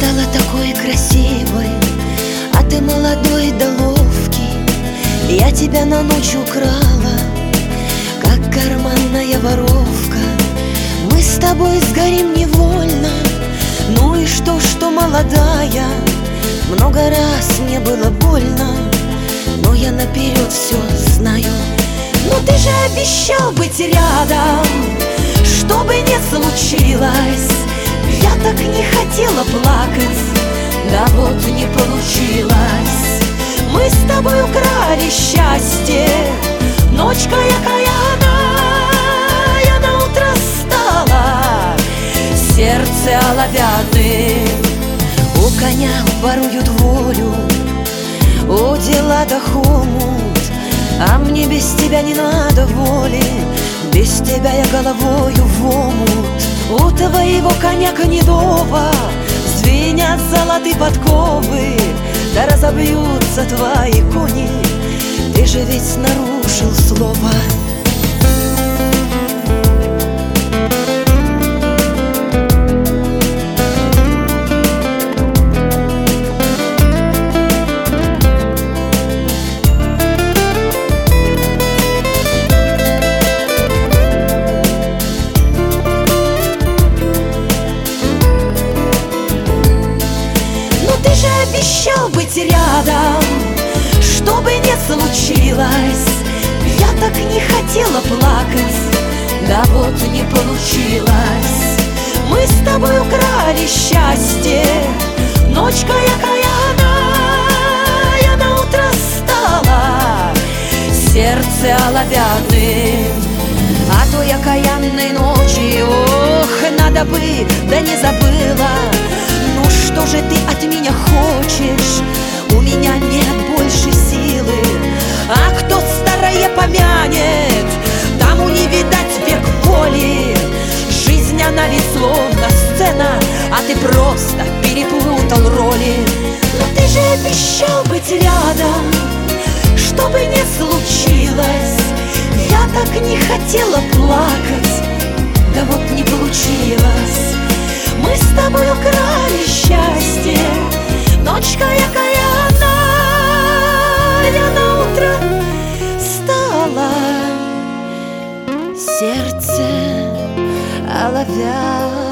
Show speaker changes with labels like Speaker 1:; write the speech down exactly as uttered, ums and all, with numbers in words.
Speaker 1: стала такой красивой, а ты молодой да ловкий. Я тебя на ночь украла, как карманная воровка. Мы с тобой сгорим невольно. Ну и что, что молодая? Много раз мне было больно, но я наперед все знаю. Но ты же обещал быть рядом, что бы ни случилось. Я так не хотела плакать, да вот не получилось. Мы с тобой украли счастье, ночка якая, я на утро стала, сердце оловянным. У коня воруют волю, о, дела да хомут, а мне без тебя не надо воли, без тебя я головою в омут. У твоего коня гнедого звенят золотые подковы, да разобьются твои кони, ты же ведь нарушил слово. Обещал быть рядом, что бы ни случилось. Я так не хотела плакать, да вот не получилось. Мы с тобой украли счастье, ночка якая, я на утро стала, сердце оловянным. А той окаянной ночи, ох, надо бы, да не забыла. Ну что же ты от меня хочешь? У меня нет больше силы. А кто старое помянет, тому не видать век воли. Жизнь она ведь словно сцена, а ты просто перепутал роли. Но ты же обещал быть рядом, что бы ни случилось. Я так не хотела плакать, да вот не получилось. Мы с тобой украли счастье, ночка якая, я на утро стала, сердце оловянное.